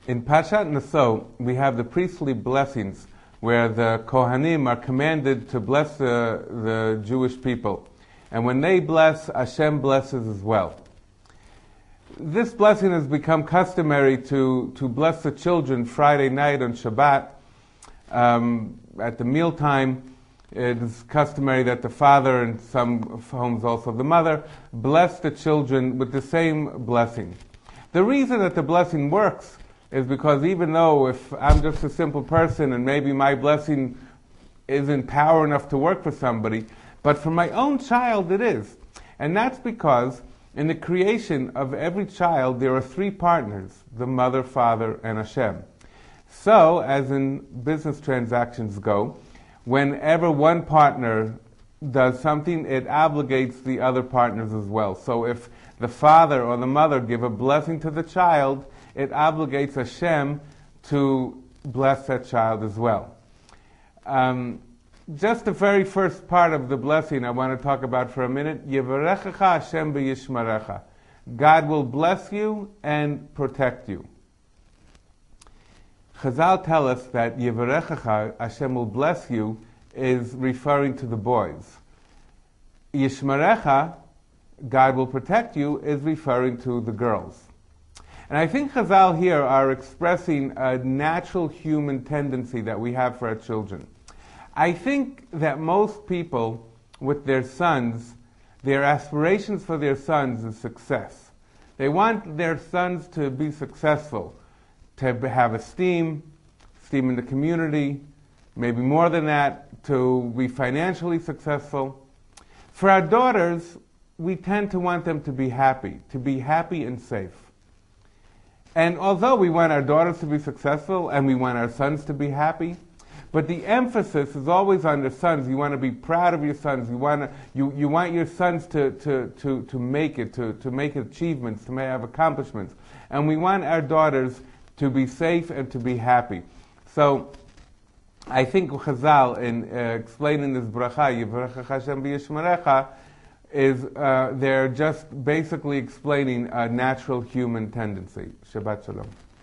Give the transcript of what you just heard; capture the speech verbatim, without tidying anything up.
In Parshat Naso, we have the priestly blessings where the Kohanim are commanded to bless the, the Jewish people. And when they bless, Hashem blesses as well. This blessing has become customary to, to bless the children Friday night on Shabbat. Um, at the mealtime, it is customary that the father, and some homes also the mother, bless the children with the same blessing. The reason that the blessing works is because even though if I'm just a simple person and maybe my blessing isn't power enough to work for somebody, but for my own child it is. And that's because in the creation of every child there are three partners, the mother, father, and Hashem. So, as in business transactions go, whenever one partner does something, it obligates the other partners as well. So if the father or the mother give a blessing to the child, it obligates Hashem to bless that child as well. Um, just the very first part of the blessing I want to talk about for a minute. Yevarechecha Hashem b'yishmarecha. God will bless you and protect you. Chazal tell us that Yevarechecha, Hashem will bless you, is referring to the boys. Yishmarecha, God will protect you, is referring to the girls. And I think Chazal here are expressing a natural human tendency that we have for our children. I think that most people, with their sons, their aspirations for their sons is success. They want their sons to be successful, to have esteem, esteem in the community, maybe more than that, to be financially successful. For our daughters, we tend to want them to be happy, to be happy and safe. And although we want our daughters to be successful and we want our sons to be happy, but the emphasis is always on the sons. You want to be proud of your sons. You want to, you, you want your sons to, to, to, to make it, to, to make achievements, to have accomplishments. And we want our daughters to be safe and to be happy. So I think Chazal, in uh, explaining this bracha, Yivarechecha Hashem b'yishmarecha, is uh, they're just basically explaining a natural human tendency. Shabbat Shalom.